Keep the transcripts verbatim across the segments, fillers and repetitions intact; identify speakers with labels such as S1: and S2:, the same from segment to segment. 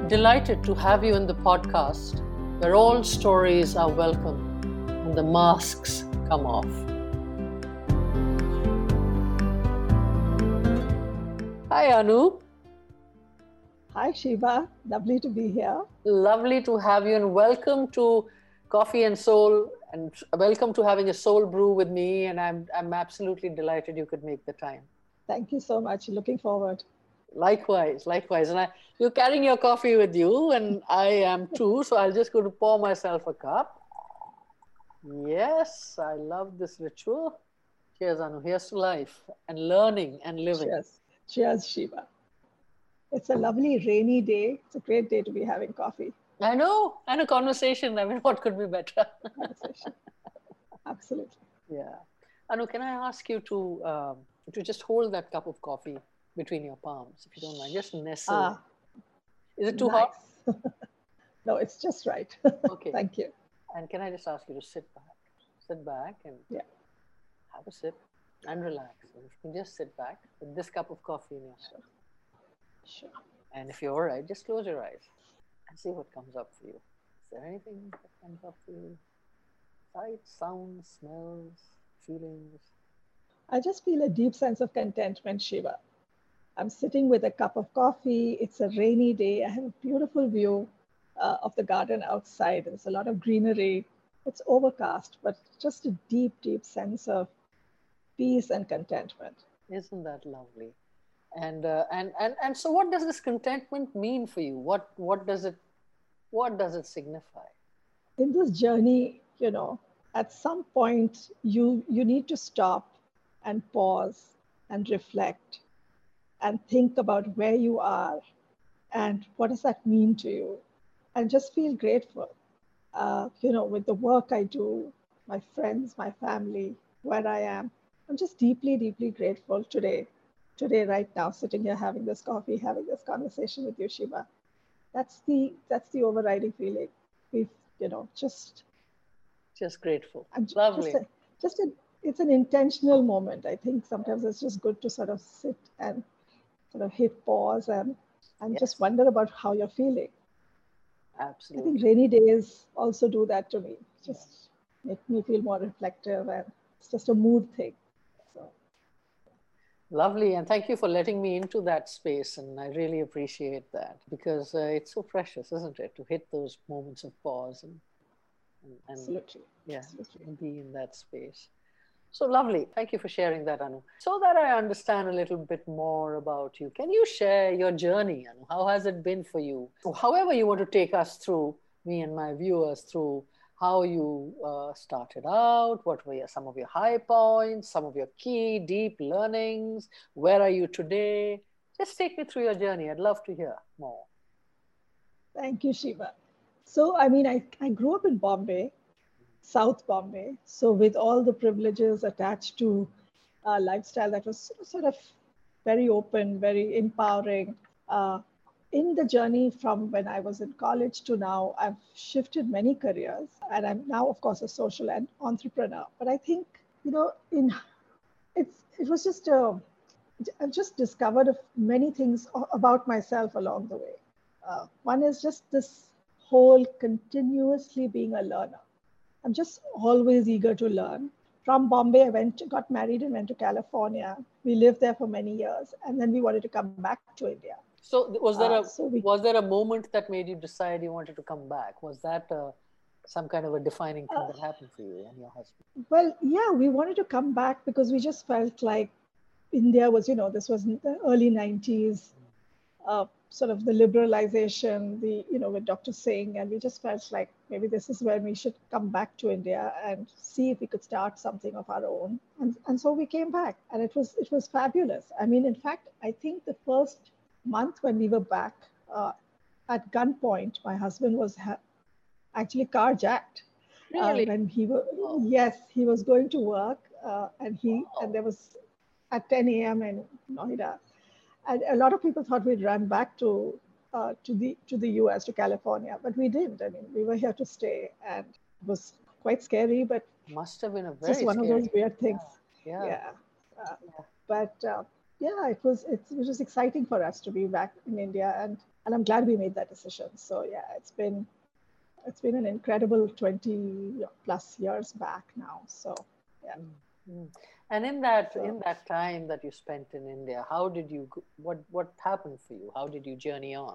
S1: Delighted to have you in the podcast where all stories are welcome and the masks come off. Hi, Anu.
S2: Hi, Shiva. Lovely to be here.
S1: Lovely to have you, and welcome to Coffee and Soul, and welcome to having a soul brew with me. And I'm I'm absolutely delighted you could make the time.
S2: Thank you so much. Looking forward.
S1: Likewise, likewise. And I, you're carrying your coffee with you, and I am too. So I'll just go to pour myself a cup. Yes, I love this ritual. Cheers, Anu. Here's to life and learning and living.
S2: Cheers. Cheers, Shiva. It's a lovely rainy day. It's a great day to be having coffee.
S1: I know. And a conversation. I mean, what could be better?
S2: Conversation. Absolutely.
S1: Yeah. Anu, can I ask you to um, to just hold that cup of coffee between your palms, if you don't mind? Just nestle.
S2: Ah,
S1: Is it too
S2: nice.
S1: hot?
S2: No, it's just right.
S1: Okay.
S2: Thank you.
S1: And can I just ask you to sit back? Sit back and
S2: yeah.
S1: have a sip and relax. And if you can just sit back with this cup of coffee in your hand.
S2: Sure.
S1: And if you're all right, just close your eyes and see what comes up for you. Is there anything that comes up for you? Sights, sounds, smells, feelings?
S2: I just feel a deep sense of contentment, Shiva. I'm sitting with a cup of coffee. It's a rainy day. I have a beautiful view uh, of the garden outside. There's a lot of greenery. It's overcast, but just a deep, deep sense of peace and contentment.
S1: Isn't that lovely? And uh, and and and so, what does this contentment mean for you? What what does it what does it signify?
S2: In this journey, you know, at some point you you need to stop and pause and reflect and think about where you are and what does that mean to you, and just feel grateful. Uh, you know, with the work I do, my friends, my family, where I am, I'm just deeply, deeply grateful today. Today, right now, sitting here having this coffee, having this conversation with you, Shiva. That's the that's the overriding feeling. We've, you know, just
S1: just grateful.
S2: I'm
S1: Lovely.
S2: Just a, just a, it's an intentional moment. I think sometimes it's just good to sort of sit and sort of hit pause and and
S1: Yes.
S2: just wonder about how you're feeling.
S1: Absolutely.
S2: I think rainy days also do that to me. Just yes. Make me feel more reflective, and it's just a mood thing. So.
S1: Lovely, and thank you for letting me into that space, and I really appreciate that, because uh, it's so precious, isn't it, to hit those moments of pause and, and, and
S2: Absolutely.
S1: yeah,
S2: Absolutely.
S1: and be in that space. So lovely. Thank you for sharing that, Anu. So that I understand a little bit more about you, can you share your journey, Anu? How has it been for you? However you want to take us through, me and my viewers, through how you uh, started out, what were your, some of your high points, some of your key deep learnings, where are you today? Just take me through your journey. I'd love to hear more.
S2: Thank you, Shiva. So, I mean, I, I grew up in Bombay, South Bombay. So with all the privileges attached to a lifestyle that was sort of very open, very empowering. Uh, in the journey from when I was in college to now, I've shifted many careers, and I'm now, of course, a social and entrepreneur. But I think, you know, in it's it was just a, I've just discovered many things about myself along the way. Uh, one is just this whole continuously being a learner. I'm just always eager to learn. From Bombay, I went, got married and went to California. We lived there for many years, and then we wanted to come back to India.
S1: So was there a uh, so we, was there a moment that made you decide you wanted to come back? Was that uh, some kind of a defining thing uh, that happened for you and your husband?
S2: Well, yeah, we wanted to come back because we just felt like India was, you know, this was in the early nineties. Uh, sort of the liberalization, the, you know, with Doctor Singh, and we just felt like maybe this is where we should come back to India and see if we could start something of our own. And, and so we came back, and it was it was fabulous. I mean, in fact, I think the first month when we were back, uh, at gunpoint, my husband was ha- actually carjacked.
S1: Really?
S2: Uh, when he was, oh. Yes, he was going to work, uh, and he wow. and there was at ten a.m. in Noida. And a lot of people thought we'd run back to uh, to the to the U S, to California, but we didn't. I mean, we were here to stay, and it was quite scary, but
S1: must have been a very
S2: just one
S1: scary.
S2: of those weird things.
S1: Yeah. yeah.
S2: yeah. Uh, yeah. But uh, yeah, it was it's, it was exciting for us to be back in India, and and I'm glad we made that decision. So yeah, it's been it's been an incredible twenty plus years back now. So yeah.
S1: Mm. And in that
S2: So
S1: in that time that you spent in India, how did you go- what what happened for you? How did you journey on?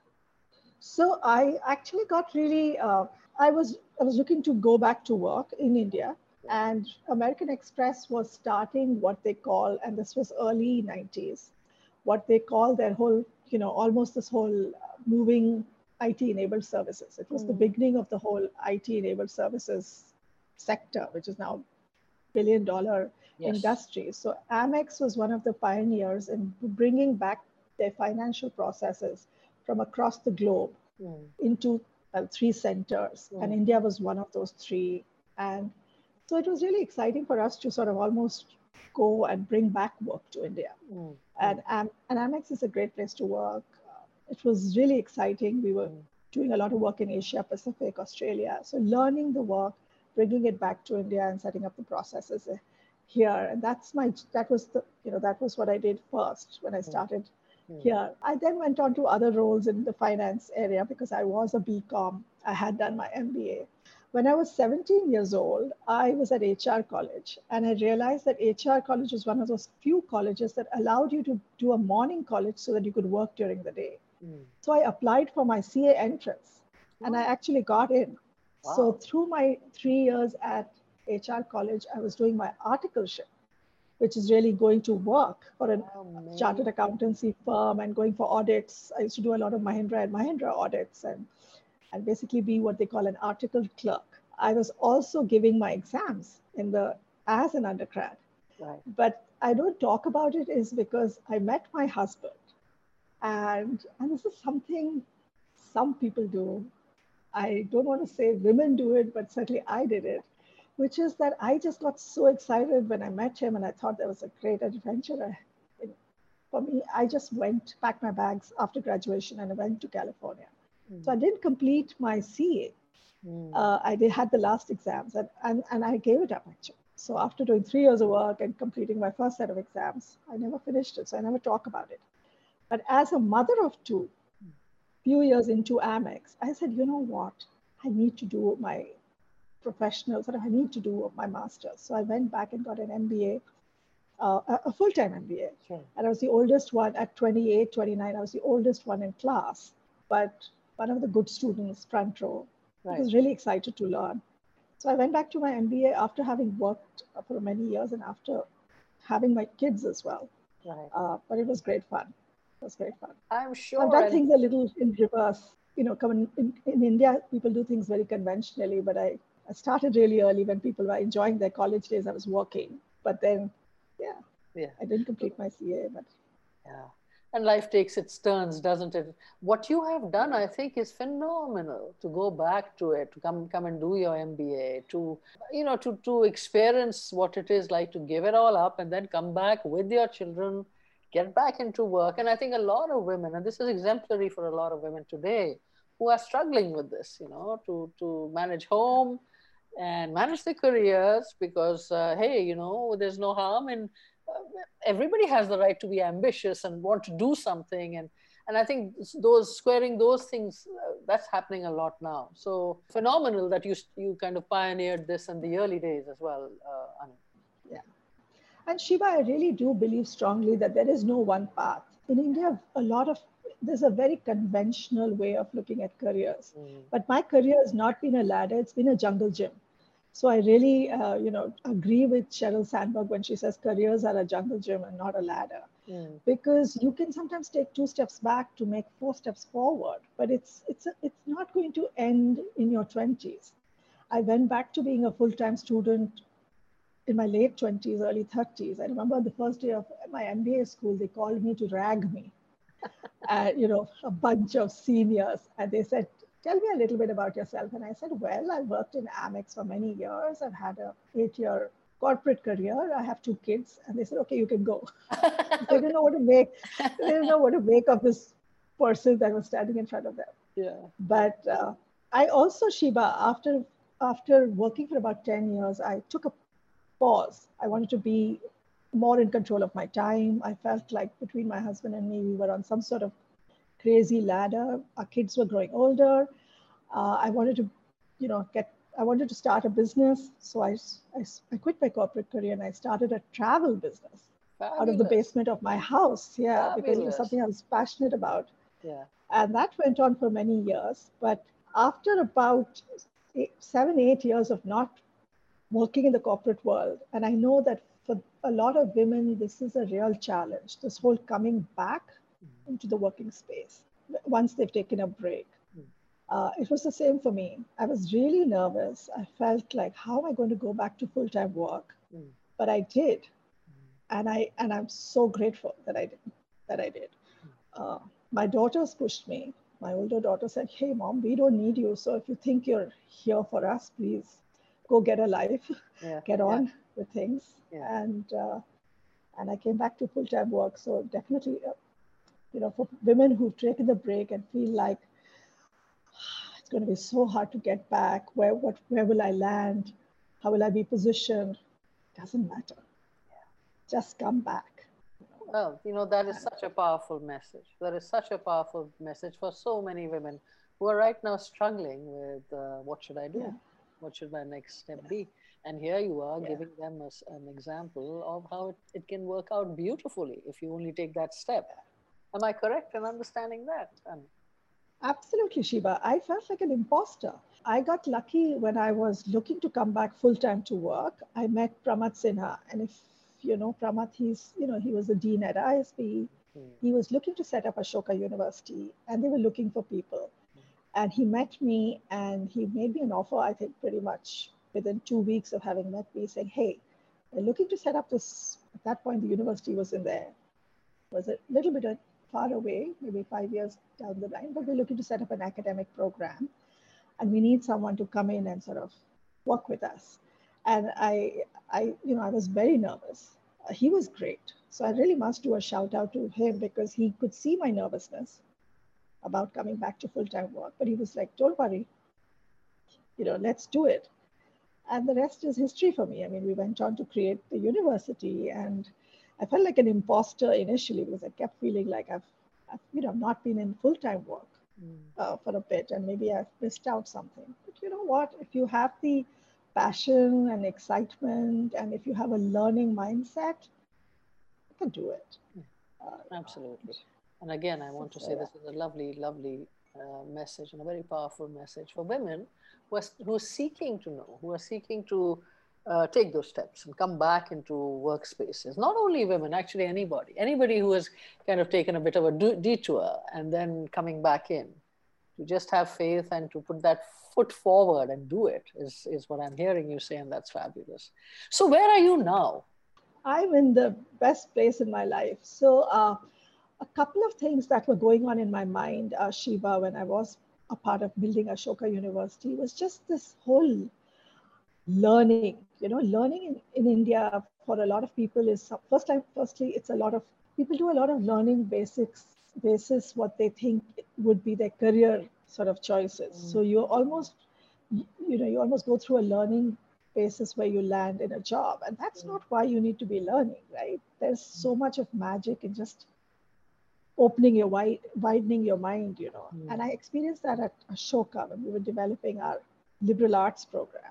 S2: so I actually got really uh, I was I was looking to go back to work in India,
S1: Right.
S2: and American Express was starting what they call, and this was early nineties, what they call their whole, you know, almost this whole uh, moving I T enabled services. It was the
S1: Mm.
S2: beginning of the whole I T enabled services sector, which is now billion dollar
S1: Yes.
S2: industry. So Amex was one of the pioneers in bringing back their financial processes from across the globe
S1: Mm.
S2: into uh, three centers, and
S1: Mm.
S2: India was one of those three. And so it was really exciting for us to sort of almost go and bring back work to India.
S1: Mm. Mm.
S2: And, um, and Amex is a great place to work. Uh, it was really exciting. We were
S1: Mm.
S2: doing a lot of work in Asia Pacific, Australia. So learning the work, bringing it back to India, and setting up the processes uh, here. And that's my that was the you know that was what I did first when I
S1: Mm.
S2: started
S1: Mm.
S2: here. I then went on to other roles in the finance area because I was a B Com. I had done my M B A. When I was seventeen years old, I was at H R college, and I realized that H R college was one of those few colleges that allowed you to do a morning college so that you could work during the day.
S1: Mm.
S2: So I applied for my C A entrance, and I
S1: Oh,
S2: actually got in. So
S1: wow.
S2: through my three years at H R college, I was doing my articleship, which is really going to work for a chartered
S1: Amazing.
S2: accountancy firm and going for audits. I used to do a lot of Mahindra and Mahindra audits, and, and basically be what they call an article clerk. I was also giving my exams in the as an undergrad.
S1: Right.
S2: But I don't talk about it is because I met my husband, and and this is something some people do. I don't want to say women do it, but certainly I did it, which is that I just got so excited when I met him, and I thought that was a great adventure. For me, I just went, packed my bags after graduation, and I went to California. So I
S1: Mm.
S2: didn't complete my C A.
S1: Mm.
S2: Uh, I did, had the last exams, and, and, and I gave it up actually. So after doing three years of work and completing my first set of exams, I never finished it. So I never talk about it. But as a mother of two, few years into Amex, I said, you know what? I need to do my professional, sort of, I need to do my master's. So I went back and got an M B A, uh, a a full-time M B A.
S1: Sure.
S2: And I was the oldest one at twenty-eight, twenty-nine. I was the oldest one in class, but one of the good students, front row. I
S1: Right.
S2: was really excited to learn. So I went back to my M B A after having worked for many years and after having my kids as well.
S1: Right.
S2: Uh, but it was great fun. It was great fun.
S1: I'm
S2: So I've
S1: sure.
S2: done
S1: And
S2: things a little in reverse. You know, coming in, in India, people do things very conventionally, but I, I started really early when people were enjoying their college days. I was working, but then, yeah,
S1: yeah.
S2: I didn't complete my C A. But
S1: Yeah. And life takes its turns, doesn't it? What you have done, I think, is phenomenal to go back to it, to come come and do your M B A, to you know, to to experience what it is like to give it all up and then come back with your children, get back into work. And I think a lot of women, and this is exemplary for a lot of women today, who are struggling with this, you know, to to manage home and manage their careers because uh, hey, you know, there's no harm in uh, everybody has the right to be ambitious and want to do something, and and I think those squaring those things, uh, that's happening a lot now. So phenomenal that you you kind of pioneered this in the early days as well, uh, Anu.
S2: yeah. And Shiva, I really do believe strongly that there is no one path. In India, a lot of there's a very conventional way of looking at careers.
S1: Mm.
S2: But my career has not been a ladder; it's been a jungle gym. So I really, uh, you know, agree with Sheryl Sandberg when she says careers are a jungle gym and not a ladder,
S1: Mm.
S2: because you can sometimes take two steps back to make four steps forward, but it's it's a, it's not going to end in your twenties. I went back to being a full-time student in my late twenties, early thirties. I remember the first day of my M B A school, they called me to rag me, uh, you know, a bunch of seniors. And they said, tell me a little bit about yourself. And I said, well, I worked in Amex for many years. I've had a eight-year corporate career. I have two kids. And they said, okay, you can go. They didn't know what to make. They didn't know what to make of this person that was standing in front of them.
S1: Yeah.
S2: But uh, I also, Shiba, after after working for about ten years, I took a pause. I wanted to be more in control of my time. I felt like between my husband and me, we were on some sort of crazy ladder. Our kids were growing older. Uh, I wanted to, you know, get, I wanted to start a business. So I, I, I quit my corporate career and I started a travel business out of the
S1: Fabulous.
S2: basement of my house. Yeah, because it was
S1: Fabulous.
S2: something I was passionate about.
S1: Yeah.
S2: And that went on for many years. But after about eight, seven, eight years of not working in the corporate world, and I know that for a lot of women, this is a real challenge, this whole coming back into the working space once they've taken a break. Uh, it was the same for me. I was really nervous. I felt like, how am I going to go back to full-time work?
S1: Mm.
S2: But I did, and I and I'm so grateful that I did. That I did. Uh, my daughters pushed me. My older daughter said, "Hey, mom, we don't need you. So if you think you're here for us, please go get a life,
S1: Yeah.
S2: get
S1: Yeah.
S2: on with things."
S1: Yeah.
S2: And uh, and I came back to full-time work. So definitely, uh, you know, for women who've taken the break and feel like it's going to be so hard to get back. Where what where will I land? How will I be positioned? Doesn't matter. Just come back.
S1: Well, you know, that is such a powerful message. That is such a powerful message for so many women who are right now struggling with uh, what should I
S2: Yeah,
S1: do? What should my next step be? And here you are
S2: yeah,
S1: giving them a s an example of how it, it can work out beautifully if you only take that step. Am I correct in understanding that? And
S2: absolutely, Shiva. I felt like an imposter. I got lucky when I was looking to come back full time to work. I met Pramath Sinha, and if you know Pramath, he's you know he was the dean at I S B.
S1: hmm,
S2: He was looking to set up Ashoka University, and they were looking for people. And he met me, and he made me an offer. I think pretty much within two weeks of having met me, saying, "Hey, we're looking to set up this." At that point, the university was in there, was a little bit far away, maybe five years down the line, but we're looking to set up an academic program and we need someone to come in and sort of work with us. And I, I, you know, I was very nervous. Uh, he was great. So I really must do a shout out to him because he could see my nervousness about coming back to full-time work. But he was like, don't worry, you know, let's do it. And the rest is history for me. I mean, we went on to create the university, and I felt like an imposter initially because I kept feeling like I've, I've you know, not been in full-time work
S1: hmm,
S2: uh, for a bit, and maybe I've missed out something. But you know what? If you have the passion and excitement, and if you have a learning mindset, you can do it.
S1: yeah,
S2: Uh, you know,
S1: absolutely. And again, I want to
S2: so
S1: say
S2: yeah,
S1: this is a lovely, lovely uh, message and a very powerful message for women who are, who are seeking to know, who are seeking to uh, take those steps and come back into workspaces. Not only women, actually anybody, anybody who has kind of taken a bit of a detour and then coming back in. To just have faith and to put that foot forward and do it is, is what I'm hearing you say, and that's fabulous. So where are you now?
S2: I'm in the best place in my life. So uh, a couple of things that were going on in my mind, uh, Shiva, when I was a part of building Ashoka University was just this whole learning. You know, learning in, in India for a lot of people is first time, firstly, it's a lot of people do a lot of learning basics, basis what they think would be their career sort of choices. So you almost, you know, you almost go through a learning basis where you land in a job. And that's not why you need to be learning, right? There's so much of magic in just opening your wide, widening your mind, you know. And I experienced that at Ashoka when we were developing our liberal arts program.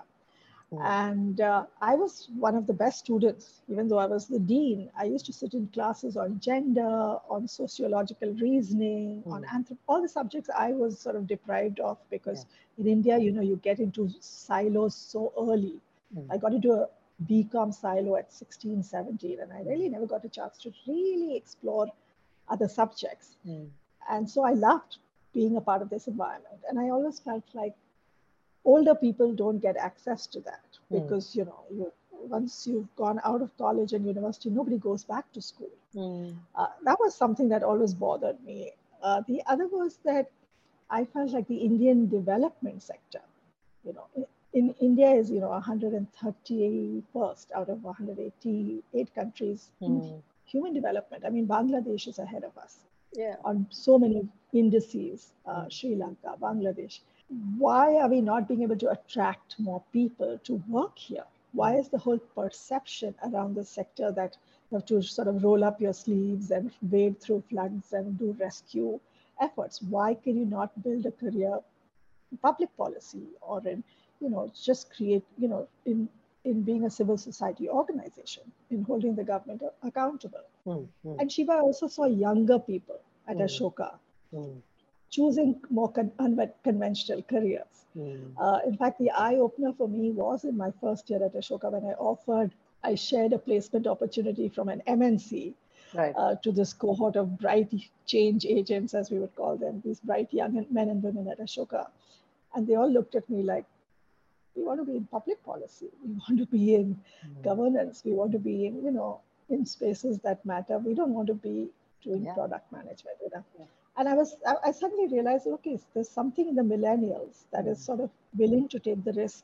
S2: And uh, I was one of the best students, even though I was the dean. I used to sit in classes on gender, on sociological reasoning, on
S1: Mm.
S2: anthrop- all the subjects I was sort of deprived of
S1: Yeah.
S2: because in India, you know, you get into silos so early.
S1: Mm.
S2: I got into a B Com silo at sixteen, seventeen, and I really never got a chance to really explore other subjects.
S1: Mm.
S2: And so I loved being a part of this environment. And I always felt like older people don't get access to that
S1: Mm.
S2: because, you know, you, once you've gone out of college and university, nobody goes back to school.
S1: Mm.
S2: Uh, that was something that always bothered me. Uh, the other was that I felt like the Indian development sector, you know, in India is, you know, one hundred thirty-first out of one hundred eighty-eight countries in
S1: Mm.
S2: human development. I mean, Bangladesh is ahead of us
S1: Yeah.
S2: on so many indices, uh,
S1: Mm.
S2: Sri Lanka, Bangladesh. Why are we not being able to attract more people to work here? Why
S1: Mm.
S2: is the whole perception around the sector that You have to sort of roll up your sleeves and wade through floods and do rescue efforts. Why can you not build a career in public policy or in, you know, just create, you know, in in being a civil society organization, in holding the government accountable?
S1: mm, mm,
S2: And Shiva also saw younger people at
S1: mm,
S2: Ashoka
S1: mm,
S2: choosing more con- unconventional careers.
S1: mm.
S2: Uh, in fact, the eye opener for me was in my first year at Ashoka when I offered, I shared a placement opportunity from an M N C
S1: Right.
S2: uh, to this cohort of bright change agents, as we would call them, these bright young men and women at Ashoka. And they all looked at me like, we want to be in public policy. We want to be in
S1: Mm.
S2: governance. We want to be in, you know, in spaces that matter. We don't want to be doing
S1: Yeah.
S2: product management. You know?
S1: Yeah.
S2: And I was, I, I suddenly realized, okay, there's something in the millennials that is
S1: Mm.
S2: sort of willing to take the risk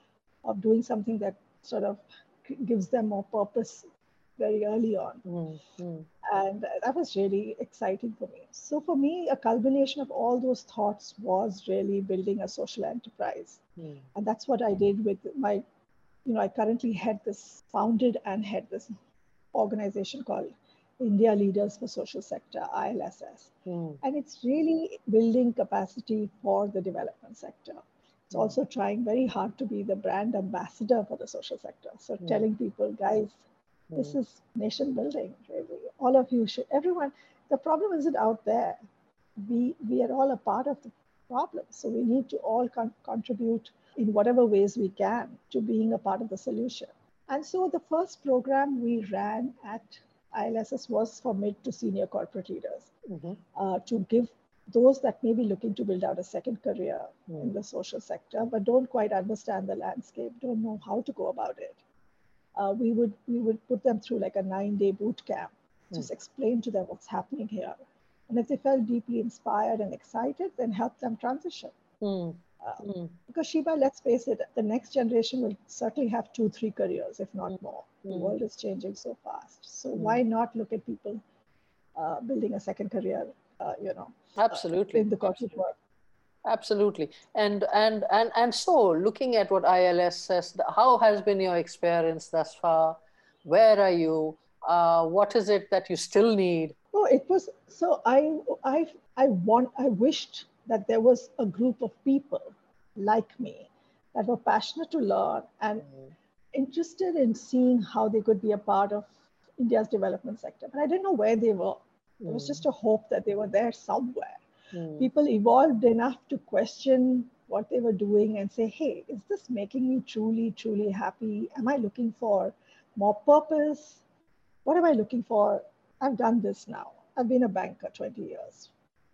S2: of doing something that sort of gives them more purpose very early on.
S1: Mm. Mm.
S2: And that was really exciting for me. So for me, a culmination of all those thoughts was really building a social enterprise.
S1: Mm.
S2: And that's what I did with my, you know, I currently head this, founded and head this organization called India Leaders for Social Sector, I L S S.
S1: Mm.
S2: And it's really building capacity for the development sector. It's
S1: Mm.
S2: also trying very hard to be the brand ambassador for the social sector. So
S1: Mm.
S2: telling people, guys, this
S1: Mm.
S2: is nation building, really. All of you should, everyone, the problem isn't out there. We, we are all a part of the problem. So we need to all con- contribute in whatever ways we can to being a part of the solution. And so the first program we ran at I L S S was for mid to senior corporate leaders
S1: Mm-hmm.
S2: uh, to give those that may be looking to build out a second career
S1: Mm.
S2: in the social sector, but don't quite understand the landscape, don't know how to go about it. Uh, we would we would put them through like a nine-day boot camp, just
S1: Mm.
S2: explain to them what's happening here, and if they felt deeply inspired and excited, then help them transition.
S1: Mm.
S2: Uh,
S1: Mm.
S2: because Shiba, let's face it, the next generation will certainly have two, three careers, if not
S1: Mm.
S2: more. The
S1: Mm.
S2: world is changing so fast. So
S1: Mm.
S2: why not look at people uh, building a second career, uh, you know, uh,
S1: Absolutely.
S2: in the corporate
S1: Absolutely.
S2: world?
S1: Absolutely. And and and and so looking at what I L S says, how has been your experience thus far? Where are you? Uh, what is it that you still need?
S2: Oh, it was so. I I I want. I wished that there was a group of people like me that were passionate to learn and
S1: Mm.
S2: interested in seeing how they could be a part of India's development sector. But I didn't know where they were. There was just
S1: Mm.
S2: a hope that they were there somewhere.
S1: Mm.
S2: People evolved enough to question what they were doing and say, hey, is this making me truly, truly happy? Am I looking for more purpose? What am I looking for? I've done this now. I've been a banker twenty years.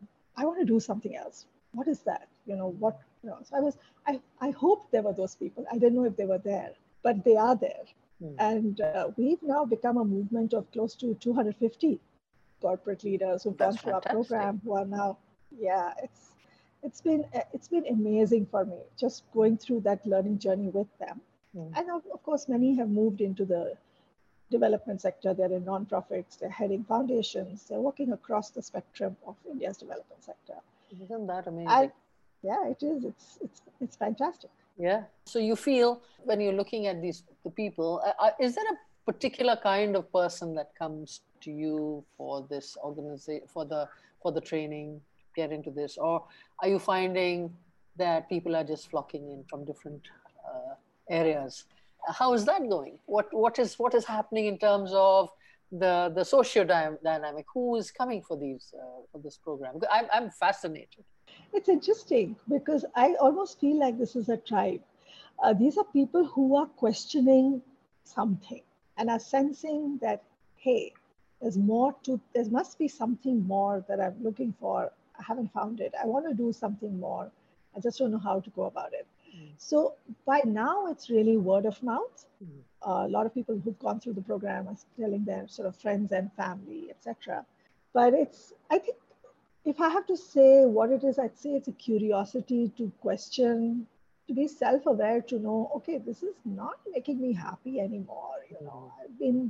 S2: I want to do something else. What is that? You know, what, you know, so I was, I, I hoped there were those people. I didn't know if they were there, but they are there.
S1: Mm.
S2: And uh, we've now become a movement of close to two hundred fifty corporate leaders who've gone
S1: That's
S2: through our
S1: fantastic.
S2: program who are now, yeah, it's, it's been, it's been amazing for me just going through that learning journey with them.
S1: Mm.
S2: And of, of course, many have moved into the development sector. They're in nonprofits, they're heading foundations, they're working across the spectrum of India's development sector.
S1: Isn't that
S2: I,
S1: amazing?
S2: yeah, it is. It's it's it's fantastic.
S1: Yeah. So you feel when you're looking at these the people, uh, uh, is there a particular kind of person that comes to you for this organization, for the for the training, get into this, or are you finding that people are just flocking in from different uh, areas? How is that going? What what is what is happening in terms of the the socio dynamic? Who is coming for these uh, for this program? I'm I'm fascinated.
S2: It's interesting because I almost feel like this is a tribe. Uh, these are people who are questioning something and are sensing that, hey, there's more to, there must be something more that I'm looking for. I haven't found it. I want to do something more. I just don't know how to go about it.
S1: Mm.
S2: So by now, it's really word of mouth.
S1: Mm.
S2: Uh, a lot of people who've gone through the program are telling their sort of friends and family, et cetera. But it's, I think, if I have to say what it is, I'd say it's a curiosity to question, to be self-aware, to know, okay, this is not making me happy anymore. You know,
S1: Mm.
S2: I've been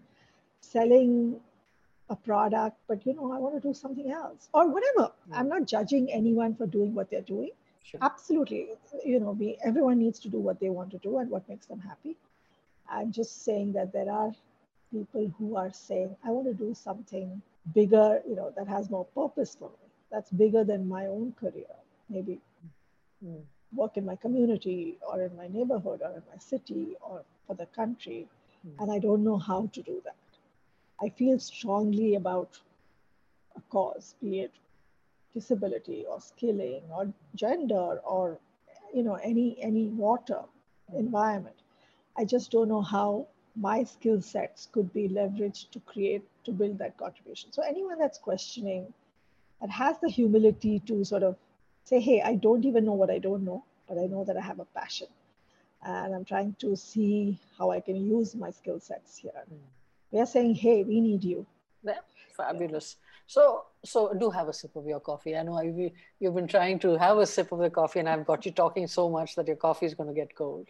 S2: selling a product, but you know, I want to do something else or whatever. I'm
S1: Mm.
S2: not judging anyone for doing what they're doing.
S1: Sure.
S2: Absolutely, you know, we everyone needs to do what they want to do and what makes them happy. I'm just saying that there are people who are saying, I want to do something bigger, you know, that has more purpose for me, that's bigger than my own career, maybe
S1: Mm.
S2: work in my community or in my neighborhood or in my city or for the country.
S1: Mm.
S2: And I don't know how to do that. I feel strongly about a cause, be it disability or skilling or gender or you know any any water environment. I just don't know how my skill sets could be leveraged to create to build that contribution. So anyone that's questioning and has the humility to sort of say, hey, I don't even know what I don't know, but I know that I have a passion and I'm trying to see how I can use my skill sets here.
S1: Mm.
S2: We are saying, hey, we need you.
S1: Yeah, fabulous. So, so do have a sip of your coffee. I know you, you've been trying to have a sip of the coffee, and I've got you talking so much that your coffee is going to get cold.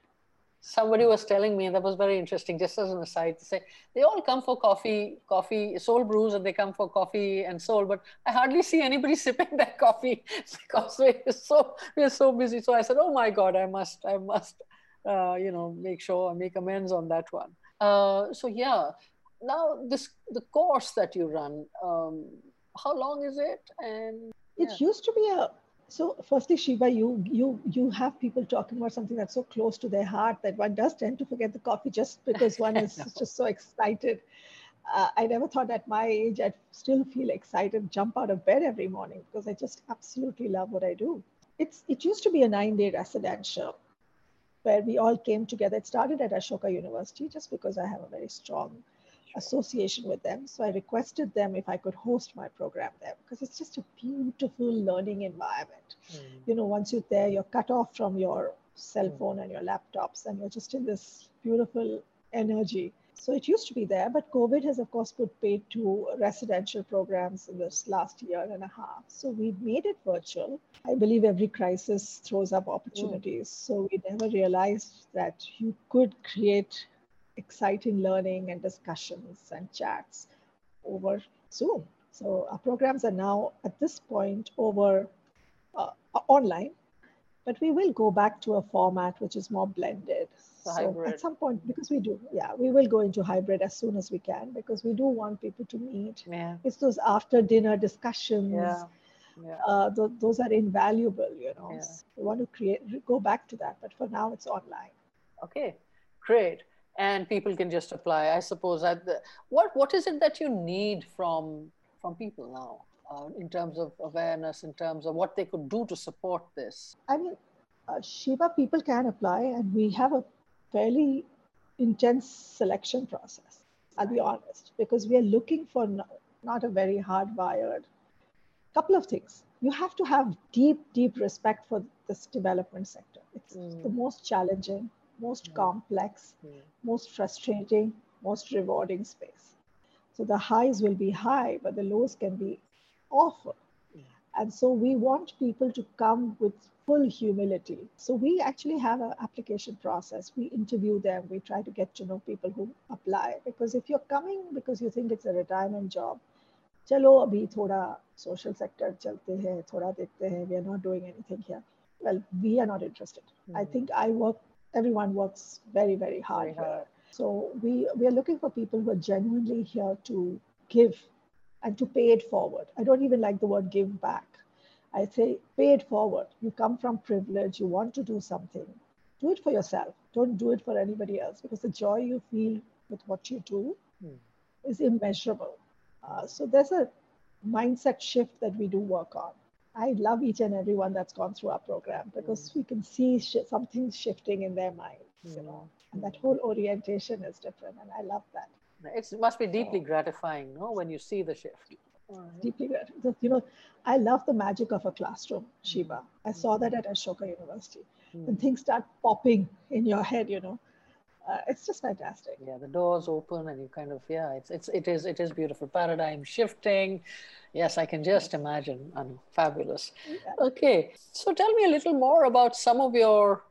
S1: Somebody was telling me, and that was very interesting, just as an aside, to say they all come for coffee, coffee, soul brews, and they come for coffee and soul, but I hardly see anybody sipping that coffee because we're so, we're so busy. So I said, oh my God, I must, I must, uh, you know, make sure, make amends on that one. Uh, so yeah, now this, the course that you run, um, how long is it? And yeah.
S2: It used to be a so firstly, Shiva, you you you have people talking about something that's so close to their heart that one does tend to forget the coffee just because one is just so excited. Uh, I never thought at my age I'd still feel excited, jump out of bed every morning because I just absolutely love what I do. It's it used to be a nine-day residential where we all came together. It started at Ashoka University just because I have a very strong association with them. So I requested them if I could host my program there because it's just a beautiful learning environment. Mm. You know, once you're there, you're cut off from your cell phone mm. and your laptops, and you're just in this beautiful energy. So it used to be there, but COVID has, of course, put paid to residential programs in this last year and a half. So we made it virtual. I believe every crisis throws up opportunities. Mm. So we never realized that you could create exciting learning and discussions and chats over Zoom. So our programs are now at this point over uh, online, but we will go back to a format which is more blended.
S1: So,
S2: so
S1: hybrid.
S2: At some point, because we do, yeah, we will go into hybrid as soon as we can because we do want people to meet.
S1: Yeah.
S2: It's those after dinner discussions.
S1: Yeah. Yeah.
S2: Uh, th- those are invaluable, you know.
S1: Yeah.
S2: So we want to create, go back to that, but for now it's online.
S1: Okay, great. And people can just apply, I suppose. At the, what what is it that you need from from people now uh, in terms of awareness, in terms of what they could do to support this?
S2: I mean, uh, Shiva, people can apply, and we have a fairly intense selection process. I'll be honest, because we are looking for not, not a very hardwired couple of things. You have to have deep, deep respect for this development sector. It's mm. the most challenging, most mm. complex, mm. most frustrating, most rewarding space. So the highs will be high, but the lows can be awful. Mm. And so we want people to come with full humility. So we actually have an application process. We interview them. We try to get to know people who apply. Because if you're coming because you think it's a retirement job, चलो अभी थोड़ा social sector चलते हैं, थोड़ा देखते हैं, we are not doing anything here. Well, we are not interested. Mm. I think I work, everyone works very, very hard. Very hard. So we, we are looking for people who are genuinely here to give and to pay it forward. I don't even like the word give back. I say pay it forward. You come from privilege, you want to do something. Do it for yourself. Don't do it for anybody else because the joy you feel with what you do mm. is immeasurable. Uh, so there's a mindset shift that we do work on. I love each and every one that's gone through our program because mm. we can see sh- something shifting in their mind, mm. you know, and that whole orientation is different, and I love that.
S1: It must be deeply so, gratifying, no, when you see the shift.
S2: Deeply gratifying. You know, I love the magic of a classroom, Shiva. Mm. I saw that at Ashoka University. Mm. When things start popping in your head, you know, Uh, it's just fantastic.
S1: Yeah, the doors open and you kind of, yeah, it's, it's, it is, it is beautiful. Paradigm shifting. Yes, I can just imagine. Anu, fabulous. Yeah. Okay. So tell me a little more about some of your,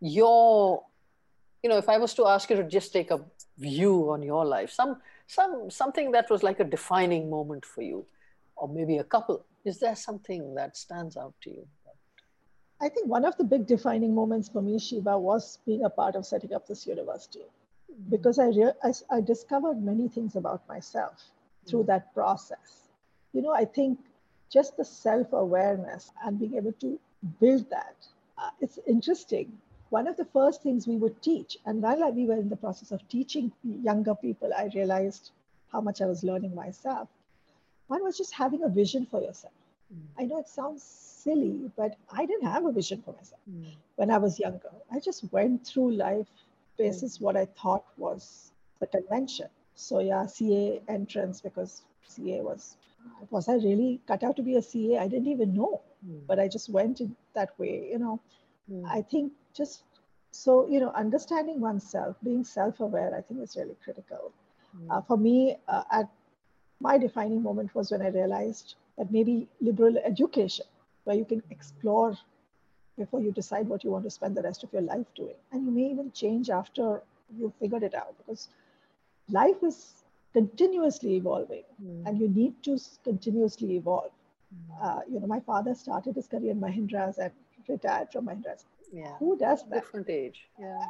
S1: your, you know, if I was to ask you to just take a view on your life, some, some, something that was like a defining moment for you, or maybe a couple, is there something that stands out to you?
S2: I think one of the big defining moments for me, Shiva, was being a part of setting up this university. because I, rea- I, I discovered many things about myself through that process. You know, I think just the self-awareness and being able to build that, uh, it's interesting. One of the first things we would teach, and while we were in the process of teaching younger people, I realized how much I was learning myself. One was just having a vision for yourself. I know it sounds silly, but I didn't have a vision for myself when I was younger. I just went through life basis what I thought was the convention. So yeah, C A entrance, because C A was, was I really cut out to be a C A? I didn't even know, but I just went in that way, you know. I think just, so, you know, understanding oneself, being self-aware, I think is really critical. Uh, for me, uh, at my defining moment was when I realized that maybe liberal education, where you can explore before you decide what you want to spend the rest of your life doing. And you may even change after you figured it out, because life is continuously evolving mm. and you need to continuously evolve. Mm. Uh, you know, my father started his career in Mahindras and retired from Mahindras.
S1: Yeah.
S2: Who does that?
S1: Different age. Yeah.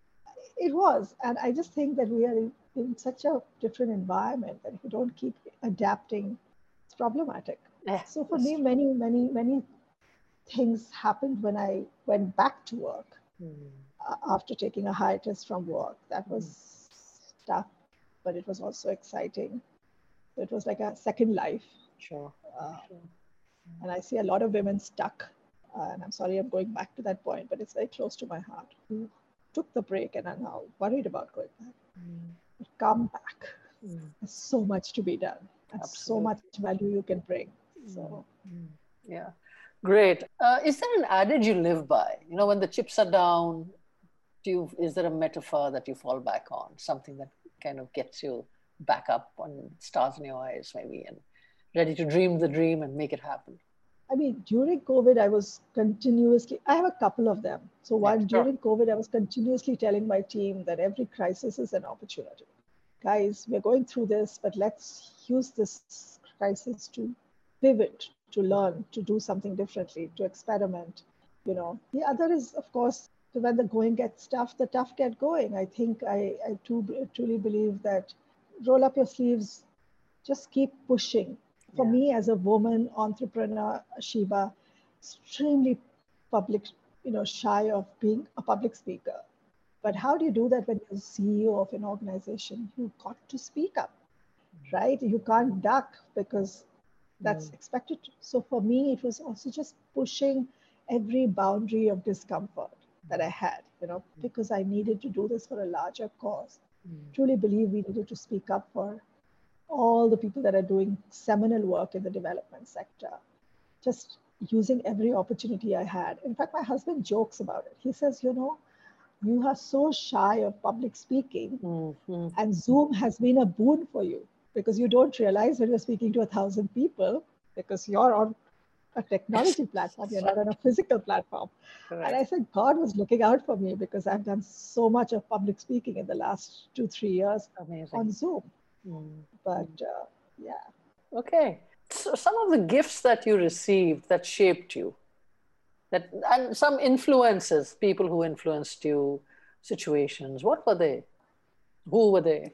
S2: It was. And I just think that we are in, in such a different environment that if you don't keep adapting, it's problematic. Yeah, so for me, many, many, many things happened when I went back to work mm. uh, after taking a hiatus from work. That was mm. tough, but it was also exciting. So it was like a second life.
S1: Sure.
S2: Uh,
S1: sure.
S2: And I see a lot of women stuck. Uh, and I'm sorry I'm going back to that point, but it's very close to my heart. Who took the break and are now worried about going back. Mm. But come back. Mm. There's so much to be done. And Absolutely. So much value you can bring. So,
S1: mm. yeah. Great. Uh, is there an adage you live by? You know, when the chips are down, do you, is there a metaphor that you fall back on? Something that kind of gets you back up on stars in your eyes, maybe, and ready to dream the dream and make it happen?
S2: I mean, during COVID, I was continuously, I have a couple of them. So one, yeah, sure. During COVID, I was continuously telling my team that every crisis is an opportunity. Guys, we're going through this, but let's use this crisis to pivot, to learn, to do something differently, to experiment. You know, the other is, of course, when the going gets tough, the tough get going. I think I, I too, truly believe that roll up your sleeves, just keep pushing. For yeah. me, as a woman entrepreneur, Shiva, extremely public, you know, shy of being a public speaker. But how do you do that when you're C E O of an organization? You've got to speak up, right? You can't duck because that's mm. expected. So for me, it was also just pushing every boundary of discomfort that I had, you know, because I needed to do this for a larger cause. Mm. Truly believe we needed to speak up for all the people that are doing seminal work in the development sector, just using every opportunity I had. In fact, my husband jokes about it. He says, you know, you are so shy of public speaking mm-hmm. and Zoom has been a boon for you because you don't realize when you're speaking to a thousand people because you're on a technology platform, you're not on a physical platform. Correct. And I said, God was looking out for me because I've done so much of public speaking in the last two, three years Amazing. On Zoom. Mm. But uh, yeah.
S1: Okay. So some of the gifts that you received that shaped you, that and some influences, people who influenced you, situations, what were they? Who were they?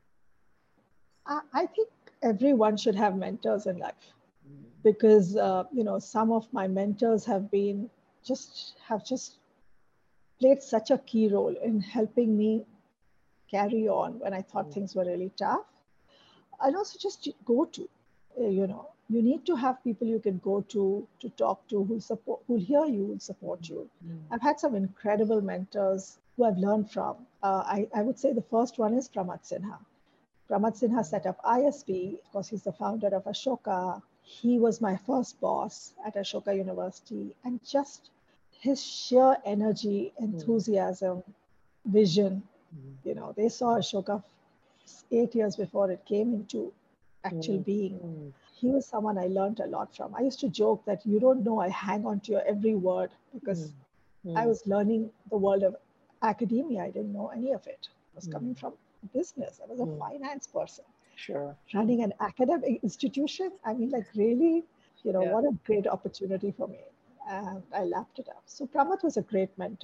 S2: I, I think everyone should have mentors in life mm. because, uh, you know, some of my mentors have been just, have just played such a key role in helping me carry on when I thought mm. things were really tough. And also just go to, uh, you know, you need to have people you can go to, to talk to, who support, who'll hear you, who'll support you. Mm. I've had some incredible mentors who I've learned from. Uh, I, I would say the first one is Pramad Sinha. Pramad Sinha set up I S B. Of course, he's the founder of Ashoka. He was my first boss at Ashoka University. And just his sheer energy, enthusiasm, mm. vision, mm. you know, they saw Ashoka eight years before it came into actual mm. being. Mm. He was someone I learned a lot from. I used to joke that you don't know I hang on to your every word because mm. I was learning the world of academia. I didn't know any of it. I was mm. coming from business. I was a mm. finance person.
S1: Sure.
S2: Running an academic institution. I mean, like really, you know, yeah. what a great opportunity for me. And I lapped it up. So Pramad was a great mentor.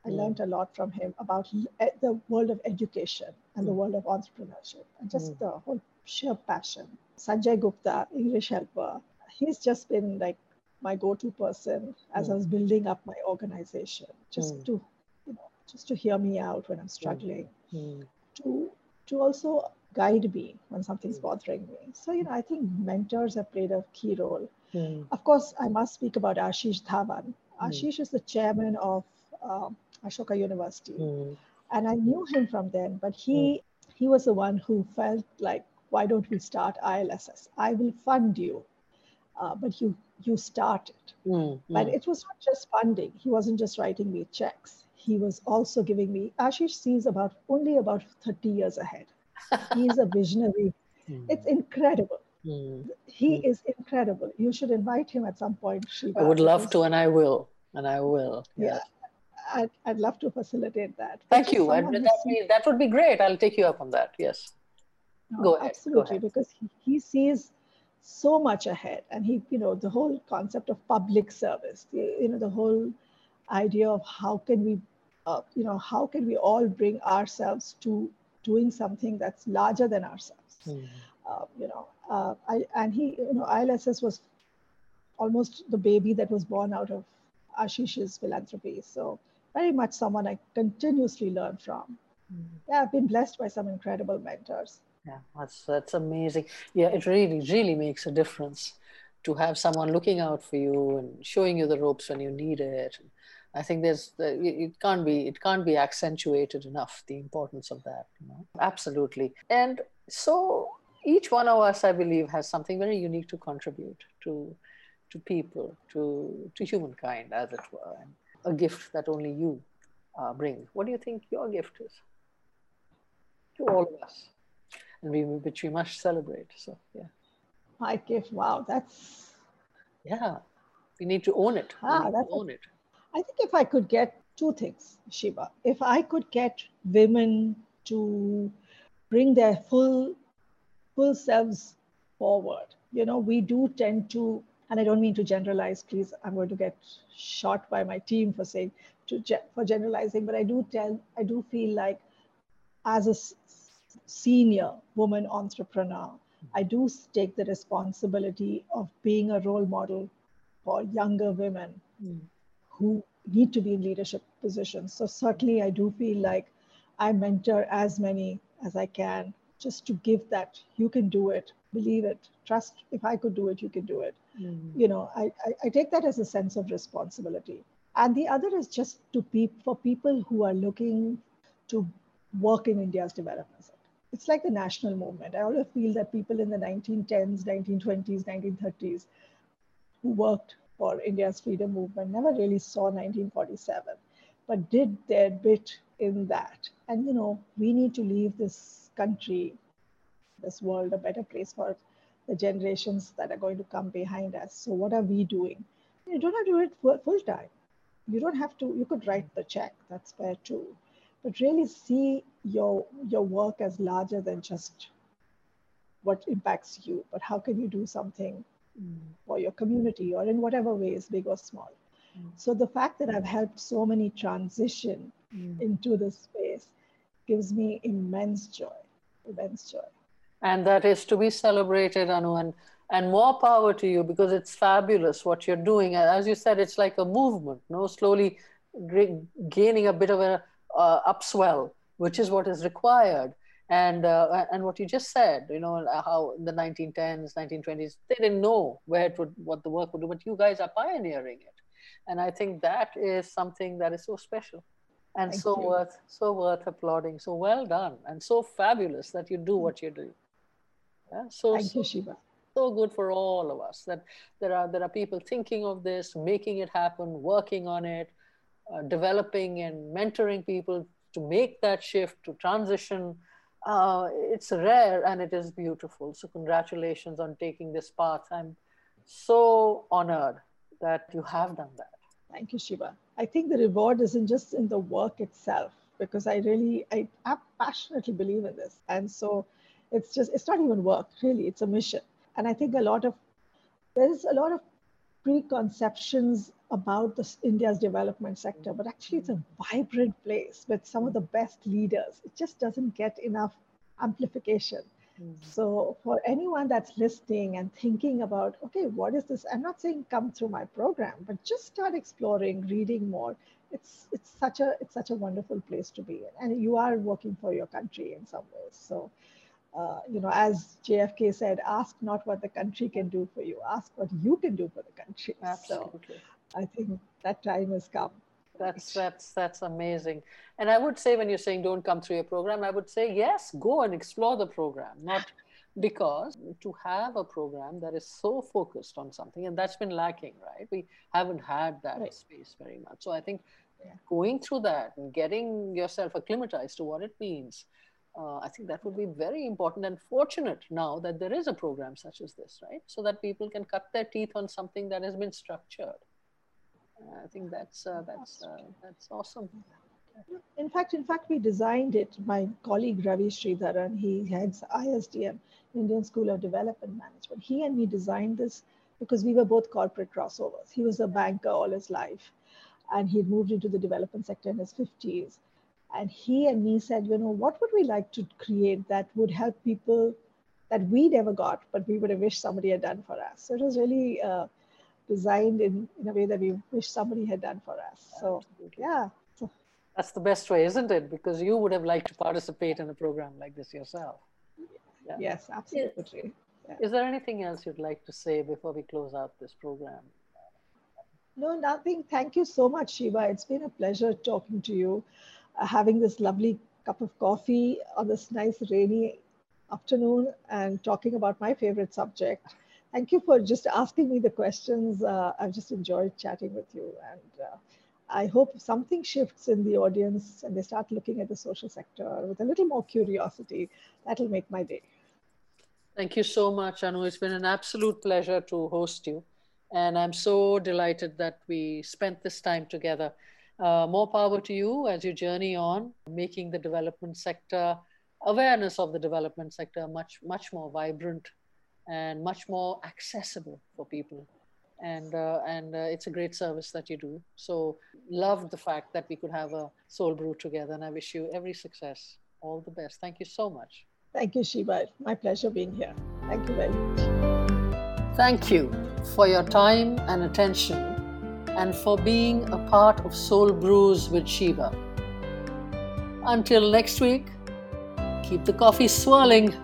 S2: I
S1: Mm.
S2: learned a lot from him about l- the world of education and the
S1: Mm.
S2: world of entrepreneurship and just
S1: Mm.
S2: the whole sheer passion. Sanjay Gupta, English helper, he's just been like my go-to person as I
S1: Mm.
S2: was building up my organization, just
S1: Mm.
S2: to, you know, just to hear me out when I'm
S1: Mm.
S2: struggling,
S1: Mm.
S2: to to also guide me when something's
S1: Mm.
S2: bothering me. So, you know, I think mentors have played a key role.
S1: Mm.
S2: Of course, I must speak about Ashish Dhawan.
S1: Mm.
S2: Ashish is the chairman of um Ashoka University,
S1: Mm.
S2: and I knew him from then. But
S1: Mm.
S2: he he was the one who felt like, why don't we start I L S S? I will fund you, uh, but you you start it.
S1: Mm.
S2: But
S1: Mm.
S2: it was not just funding. He wasn't just writing me checks. He was also giving me. Ashish sees about only about thirty years ahead. He is a visionary. It's
S1: Mm.
S2: incredible.
S1: Mm.
S2: He
S1: Mm.
S2: is incredible. You should invite him at some point,
S1: I
S2: Shiva,
S1: would love to,
S2: because
S1: and I will, and I will.
S2: yeah,
S1: Yes.
S2: I'd, I'd love to facilitate that. But
S1: Thank
S2: just
S1: you. I,
S2: someone who
S1: that,
S2: sees,
S1: be, that would be great. I'll take you up on that. Yes.
S2: no,
S1: Go ahead. Go
S2: absolutely,
S1: ahead.
S2: because he, he sees so much ahead. And he, you know, the whole concept of public service, the, you know, the whole idea of how can we, uh, you know, how can we all bring ourselves to doing something that's larger than ourselves.
S1: Mm.
S2: Uh, you know, uh, I, and he, you know, I L S S was almost the baby that was born out of Ashish's philanthropy. So very much someone I continuously learn from.
S1: Mm.
S2: Yeah, I've been blessed by some incredible mentors.
S1: Yeah, that's that's amazing. Yeah, it really, really makes a difference to have someone looking out for you and showing you the ropes when you need it. I think there's the- it it can't be it can't be accentuated enough, the importance of that, you know. Absolutely. And so each one of us, I believe, has something very unique to contribute to to people, to to humankind, as it were, and a gift that only you uh, bring. What do you think your gift is to all of us? And we, which we must celebrate. So yeah,
S2: My gift, wow, that's
S1: yeah, we need to own it. We
S2: ah,
S1: need to
S2: that's. A,
S1: own it.
S2: I think if I could get two things, Shiva, if I could get women to bring their full full selves forward. You know, we do tend to, and I don't mean to generalize, please, I'm going to get shot by my team for saying to for generalizing, but I do tell, I do feel like as a senior woman entrepreneur, I do take the responsibility of being a role model for younger women
S1: Mm.
S2: who need to be in leadership positions. So certainly I do feel like I mentor as many as I can, just to give that you can do it, believe it, trust. If I could do it, you can do it.
S1: Mm.
S2: You know, I, I, I take that as a sense of responsibility. And the other is just to pe- for people who are looking to work in India's development sector. It's like the national movement. I always feel that people in the nineteen tens, nineteen twenties, nineteen thirties who worked for India's freedom movement never really saw nineteen forty-seven, but did their bit in that. And, you know, we need to leave this country, this world, a better place for the generations that are going to come behind us. So, what are we doing? You don't have to do it full time. You don't have to, you could write the check, that's fair too. But really see your, your work as larger than just what impacts you, but how can you do something
S1: Mm.
S2: for your community or in whatever ways, big or small.
S1: Mm.
S2: So the fact that I've helped so many transition
S1: Mm.
S2: into this space gives me immense joy, immense joy.
S1: And that is to be celebrated, Anu, and, and more power to you, because it's fabulous what you're doing. As you said, it's like a movement, no, slowly gaining a bit of a uh, upswell, which is what is required. And uh, and what you just said, you know, how in the nineteen tens, nineteen twenties, they didn't know where it would, what the work would do, but you guys are pioneering it, and I think that is something that is so special and
S2: Thank
S1: so
S2: you.
S1: worth, so worth applauding. So well done, and so fabulous that you do what you do. Yeah? So,
S2: Thank
S1: so,
S2: you, Shiva.
S1: so good for all of us that there are, there are people thinking of this, making it happen, working on it, uh, developing and mentoring people to make that shift, to transition. Uh, it's rare and it is beautiful. So congratulations on taking this path. I'm so honored that you have done that.
S2: Thank you, Shiva. I think the reward isn't just in the work itself, because I really, I, I passionately believe in this. And so it's just, it's not even work, really, it's a mission. And I think a lot of, there is a lot of preconceptions about this India's development sector, but actually it's a vibrant place with some of the best leaders. It just doesn't get enough amplification. Mm-hmm. So for anyone that's listening and thinking about, okay, what is this? I'm not saying come through my program, but just start exploring, reading more. It's it's such a it's such a wonderful place to be in, and you are working for your country in some ways. So, uh, you know, as J F K said, ask not what the country can do for you, ask what you can do for the country.
S1: Absolutely.
S2: So I think that time has come.
S1: That's that's that's amazing. And I would say, when you're saying don't come through your program, I would say yes, go and explore the program. Not because to have a program that is so focused on something, and that's been lacking, right? We haven't had that right. space very much. So I think yeah. going through that and getting yourself acclimatized to what it means, uh, I think that would be very important and fortunate now that there is a program such as this, right? So that people can cut their teeth on something that has been structured. I think that's uh, that's uh, that's awesome.
S2: In fact, in fact, we designed it. My colleague Ravi Sridharan, he heads I S D M, Indian School of Development Management. He and me designed this because we were both corporate crossovers. He was a banker all his life, and he had moved into the development sector in his fifties. And he and me said, you know, what would we like to create that would help people that we never got, but we would have wished somebody had done for us. So it was really uh, designed in, in a way that we wish somebody had done for us. So, Absolutely. yeah. So,
S1: that's the best way, isn't it? Because you would have liked to participate in a program like this yourself.
S2: Yeah. Yes, absolutely.
S1: Yeah. Is there anything else you'd like to say before we close out this program?
S2: No, nothing. Thank you so much, Shiva. It's been a pleasure talking to you, uh, having this lovely cup of coffee on this nice rainy afternoon and talking about my favorite subject. Thank you for just asking me the questions. Uh, I've just enjoyed chatting with you. And uh, I hope something shifts in the audience and they start looking at the social sector with a little more curiosity. That'll make my day.
S1: Thank you so much, Anu. It's been an absolute pleasure to host you. And I'm so delighted that we spent this time together. Uh, more power to you as you journey on, making the development sector, awareness of the development sector much, much more vibrant and much more accessible for people. And, uh, and uh, it's a great service that you do. So loved the fact that we could have a Soul Brew together, and I wish you every success. All the best. Thank you so much.
S2: Thank you, Shiva. My pleasure being here. Thank you very much.
S1: Thank you for your time and attention and for being a part of Soul Brews with Shiva. Until next week, keep the coffee swirling.